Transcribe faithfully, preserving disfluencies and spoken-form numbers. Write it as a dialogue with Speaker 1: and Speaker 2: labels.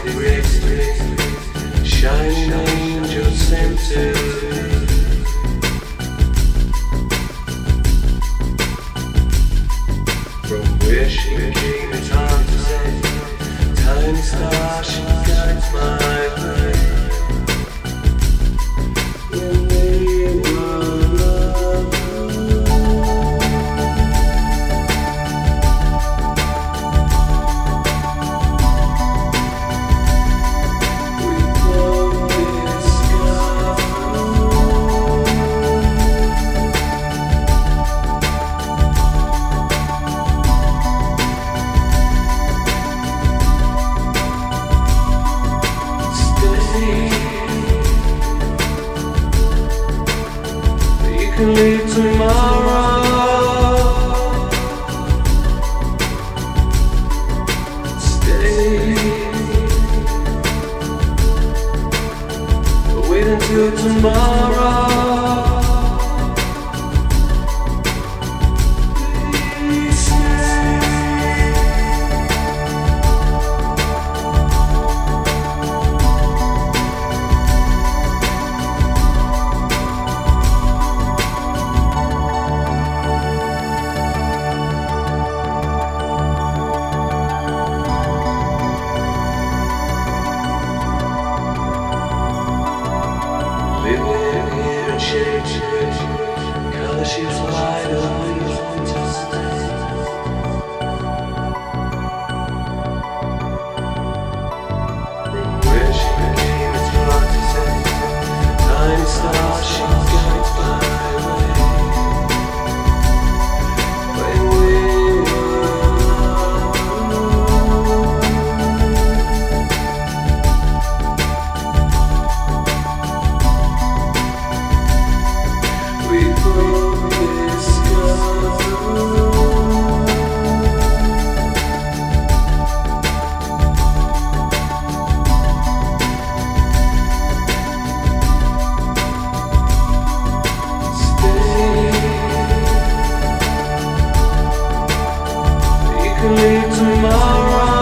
Speaker 1: Shining angels sent to from where she came, it's hard to say. Tiny star, she guides my way. When we were lovers, we both discovered you can leave tomorrow. Stay, but wait until tomorrow. Please stay. Living here and changing, color sheets light up to stay. From where she came, it's hard to say. Tiny star, she guides my way. When we were we both discovered stay. You can leave tomorrow.